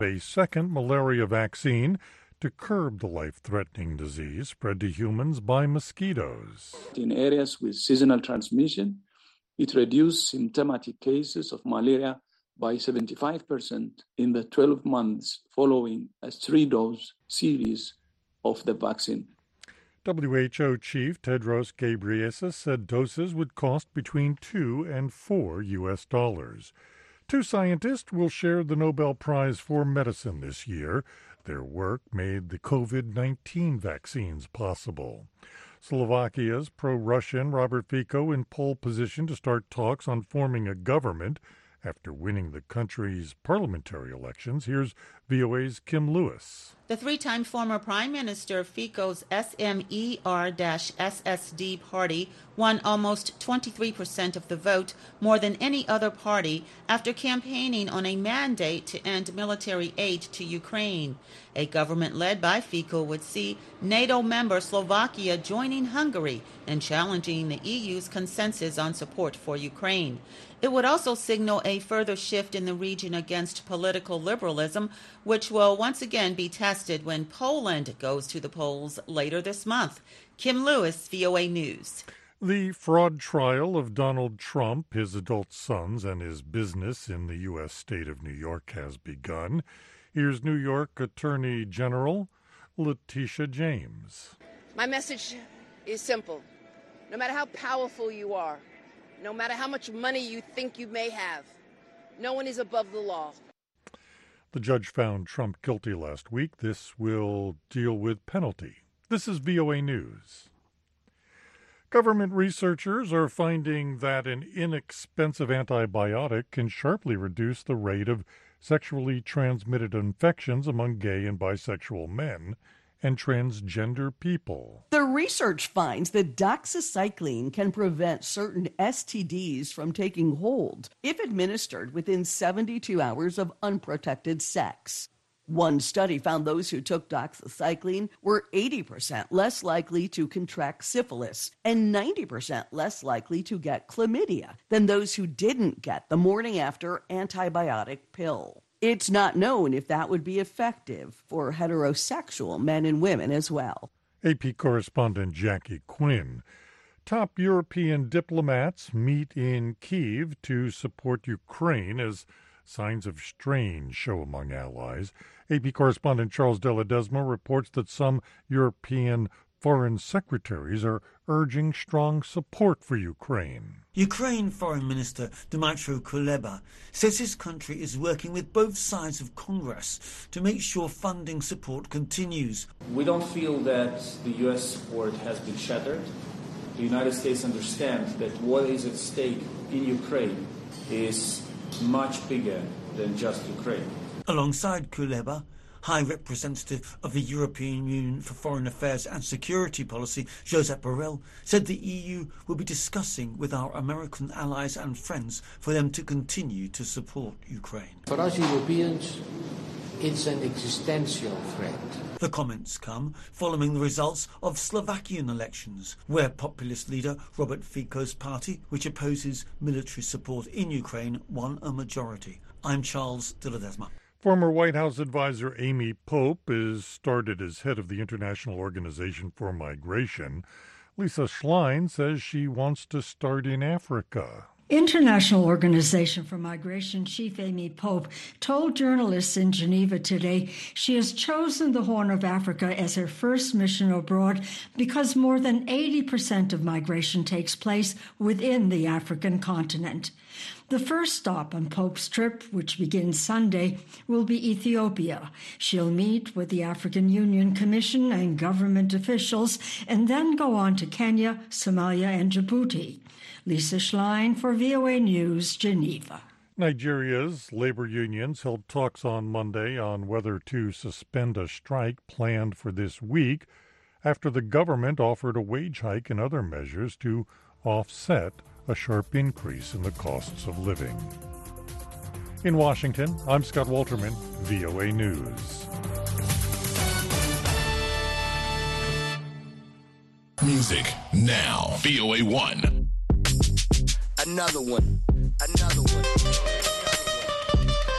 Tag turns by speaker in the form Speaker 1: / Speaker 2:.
Speaker 1: a second malaria vaccine to curb the life-threatening disease spread to humans by mosquitoes.
Speaker 2: In areas with seasonal transmission, it reduced symptomatic cases of malaria by 75% in the 12 months following a 3-dose series of the vaccine.
Speaker 1: WHO Chief Tedros Ghebreyesus said doses would cost between $2 and $4 US. Two scientists will share the Nobel Prize for Medicine this year. Their work made the COVID-19 vaccines possible. Slovakia's pro-Russian Robert Fico in pole position to start talks on forming a government after winning the country's parliamentary elections. Here's VOA's Kim Lewis.
Speaker 3: The three-time former Prime Minister Fico's SMER-SSD party won almost 23% of the vote, more than any other party, after campaigning on a mandate to end military aid to Ukraine. A government led by Fico would see NATO member Slovakia joining Hungary and challenging the EU's consensus on support for Ukraine. It would also signal a further shift in the region against political liberalism, which will once again be tested when Poland goes to the polls later this month. Kim Lewis, VOA News.
Speaker 1: The fraud trial of Donald Trump, his adult sons, and his business in the U.S. state of New York has begun. Here's New York Attorney General Letitia James.
Speaker 4: My message is simple. No matter how powerful you are, no matter how much money you think you may have, no one is above the law.
Speaker 1: The judge found Trump guilty last week. This will deal with penalty. This is VOA News. Government researchers are finding that an inexpensive antibiotic can sharply reduce the rate of sexually transmitted infections among gay and bisexual men and transgender people.
Speaker 5: The research finds that doxycycline can prevent certain STDs from taking hold if administered within 72 hours of unprotected sex. One study found those who took doxycycline were 80% less likely to contract syphilis and 90% less likely to get chlamydia than those who didn't get the morning after antibiotic pill. It's not known if that would be effective for heterosexual men and women as well.
Speaker 1: AP correspondent Jackie Quinn. Top European diplomats meet in Kyiv to support Ukraine as signs of strain show among allies. AP correspondent Charles De Ledesma reports that some European foreign secretaries are urging strong support for Ukraine.
Speaker 6: Ukraine Foreign Minister Dmytro Kuleba says his country is working with both sides of Congress to make sure funding support continues.
Speaker 7: We don't feel that the U.S. support has been shattered. The United States understands that what is at stake in Ukraine is much bigger than just Ukraine.
Speaker 6: Alongside Kuleba, High Representative of the European Union for Foreign Affairs and Security Policy, Josep Borrell, said the EU will be discussing with our American allies and friends for them to continue to support Ukraine.
Speaker 8: For us Europeans, it's an existential threat.
Speaker 6: The comments come following the results of Slovakian elections, where populist leader Robert Fico's party, which opposes military support in Ukraine, won a majority. I'm Charles De Ledesma.
Speaker 1: Former White House advisor Amy Pope is started as head of the International Organization for Migration. Lisa Schlein says she wants to start in Africa.
Speaker 9: International Organization for Migration Chief Amy Pope told journalists in Geneva today she has chosen the Horn of Africa as her first mission abroad because more than 80% of migration takes place within the African continent. The first stop on Pope's trip, which begins Sunday, will be Ethiopia. She'll meet with the African Union Commission and government officials and then go on to Kenya, Somalia, and Djibouti. Lisa Schlein for VOA News, Geneva.
Speaker 1: Nigeria's labor unions held talks on Monday on whether to suspend a strike planned for this week after the government offered a wage hike and other measures to offset a sharp increase in the costs of living. In Washington, I'm Scott Walterman, VOA News.
Speaker 10: Music now. VOA1.
Speaker 11: Another one.